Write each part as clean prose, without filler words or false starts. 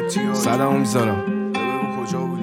سلامو میذارم کجا بودی؟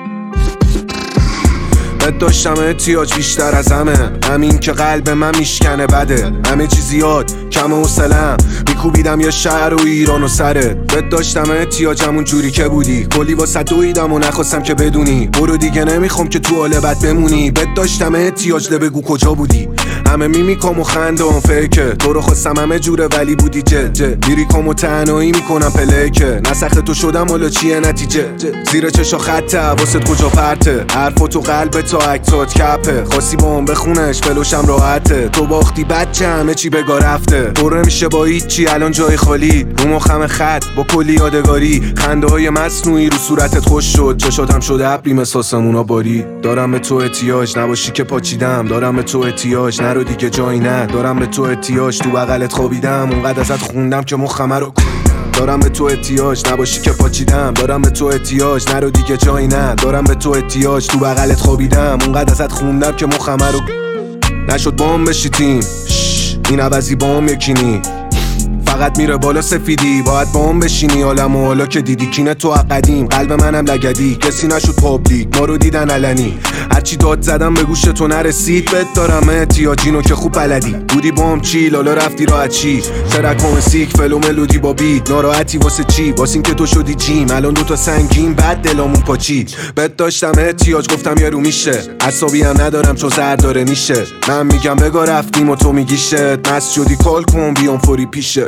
بد داشتم احتیاج بیشتر از همین که قلب من میشکنه بده. همه چی زیاد کم حوصله‌ام، میکوبیدم یه شهر و ایران و سرت. بد داشتم احتیاج همون جوری که بودی، کلی واسه دویدم و نخواستم که بدونی. برو دیگه نمیخوام که تو حال بد بمونی. بد داشتم احتیاج بگو کجا بودی. همه میمیکام و خنده و فکه، تو رو خواستم همه جوره ولی بودی جه لیریکام و تنهایی میکنم پلکه. نسخ تو شدم حالا چیه نتیجه؟ زیر چشا خطه حواست کجا پرته، حرفا تو قلبت تا اکتات کپه. خواستی با هم بخونش فلوشم راحته، تو باختی بچه همه چی بگا رفته. پر نمیشه با هیچی الان جای خالی، رو مخم خط با کلی یادگاری. خنده های مصنوعی رو صورتت خوش شد، چشاتم شده ابری مساسمونا باری. دارم به تو احتیاج نباشی که پاچیدم، دارم به تو احتیاج نرو دیگه جایی نه. دارم به تو احتیاج تو بغلت خوابیدم، اونقدر ازت خوندم که مخم رو دارم به تو احتیاج نباشی که پاچیدم، دارم به تو احتیاج نرو دیگه جایی نه. دارم به تو احتیاج تو بغلت خوابیدم، اونقدر ازت خوندم که مخم رو نشد با هم بشی تیم. این عوضی با هم یکینی، فقط میره بالا سفیدی. باید با هم بشینی عالم و حالا که دیدی کینه تو قدیم. قلب منم لگدی کسی نشد پابلیک، ما رو دیدن علنی. هرچی داد زدم به گوش تو نرسید. بد دارم احتیاجینو که خوب بلدی. بودی با هم چیل حالا رفتی راحت چی؟ ترکم سیک فلو ملودی با بیت. ناراحتی واسه چی؟ واسه این که تو شدی جیم. الان دوتا سنگین بعد دلامون پاچید. بد داشتم احتیاج گفتم یه رو میشه، عصبی هم ندارم چون زر داره نیشه. من میگم بگا رفتیم و تو میگی شت. مست شدی کال کن بیام فوری پیشه.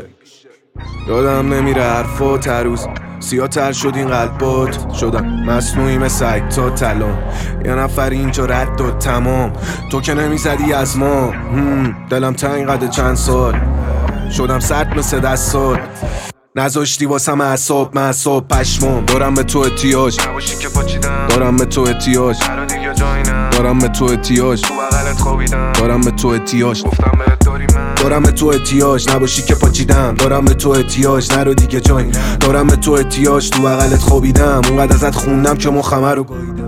یادم نمیره حرفات هر روز سیاه تر شد این قلبات. شدم مصنوعی مثل اکتا تلام، یه نفر اینجا رد داد تمام. تو که نمیزدی از ما، دلم تنگ قد چند سال. شدم سرد مثل دستات، نذاشتی واسم اعصاب معصاب پشمام. دارم به تو احتیاج نباشی که پاچیدم، دارم به تو احتیاج نرو دیگه جایی نه. دارم به تو احتیاج تو بغلت خوابیدم، دارم به تو احتیاج گفتم بهت داری من. دارم به تو احتیاج نباشی که پاچیدم، دارم به تو احتیاج نرو دیگه جایی. دارم به تو احتیاج تو بغلت خوابیدم، اونقدر ازت خوندم که مخم رو